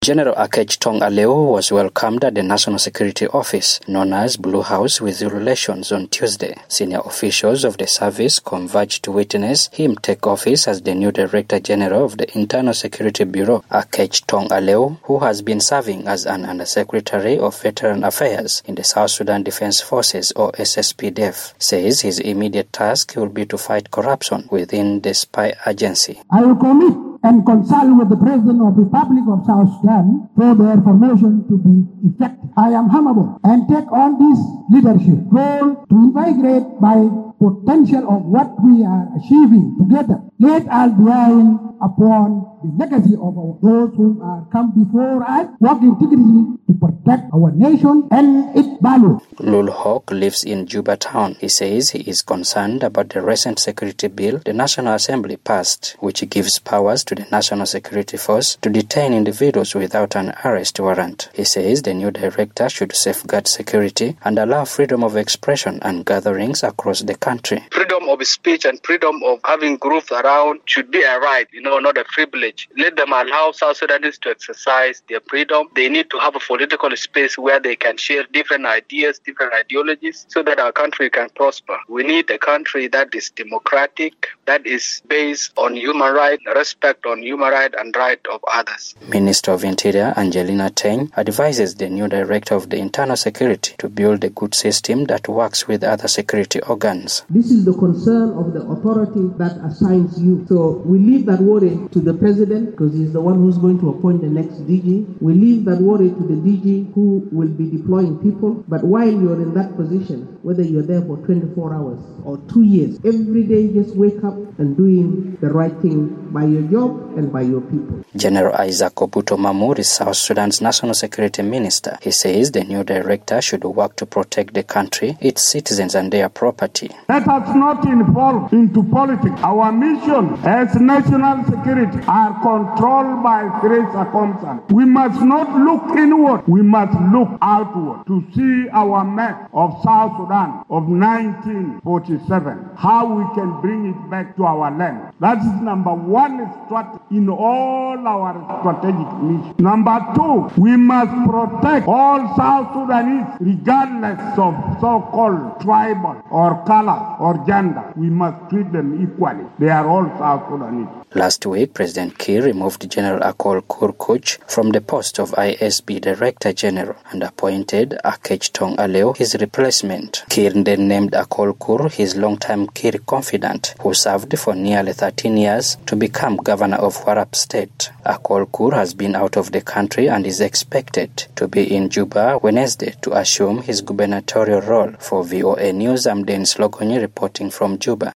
General Akech Tong Aleu was welcomed at the National Security Office, known as Blue House with Relations, on Tuesday. Senior officials of the service converged to witness him take office as the new Director General of the Internal Security Bureau. Akech Tong Aleu, who has been serving as an Undersecretary of Veteran Affairs in the South Sudan Defense Forces, or SSPDF, says his immediate task will be to fight corruption within the spy agency. I will commit and consult with the President of the Republic of South Sudan for their formation to be effective. I am humble and take on this leadership role to invigorate by potential of what we are achieving together. Let us build upon the legacy of those who are come before us, work integrity to protect our nation and its value. Lul Hawk lives in Juba town. He says he is concerned about the recent security bill the National Assembly passed, which gives powers to the National Security Force to detain individuals without an arrest warrant. He says the new director should safeguard security and allow freedom of expression and gatherings across the country. Freedom of speech and freedom of having groups around should be a right, not a privilege. Let them allow South Sudanese to exercise their freedom. They need to have a political space where they can share different ideas, different ideologies, so that our country can prosper. We need a country that is democratic, that is based on human rights, respect on human rights and right of others. Minister of Interior Angelina Teng advises the new Director of the Internal Security to build a good system that works with other security organs. This is the concern of the authority that assigns you. So we leave that worry to the President, because he's the one who's going to appoint the next DG. We leave that worry to the DG who will be deploying people. But while you're in that position, whether you're there for 24 hours or 2 years, every day just wake up and doing the right thing by your job and by your people. General Isaac Obuto Mamur is South Sudan's National Security Minister. He says the new director should work to protect the country, its citizens and their property. Let us not involve into politics. Our mission as national security are controlled by three circumstances. We must not look inward. We must look outward to see our map of South Sudan of 1947, how we can bring it back to our land. That is number one strategy in all our strategic missions. Number two, we must protect all South Sudanese regardless of so-called tribal or color or gender. We must treat them equally. They are all South Sudanese. Last week, President Kiir removed General Akol Kur Kuch from the post of ISB Director General and appointed Akech Tong Aleu his replacement. Kiir then named Akol Kur his longtime Kiir confidant, who served for nearly 13 years to become governor of Warrap State. Akol Kur has been out of the country and is expected to be in Juba Wednesday to assume his gubernatorial role. For VOA News, I'm Dennis Logonyi reporting from Juba.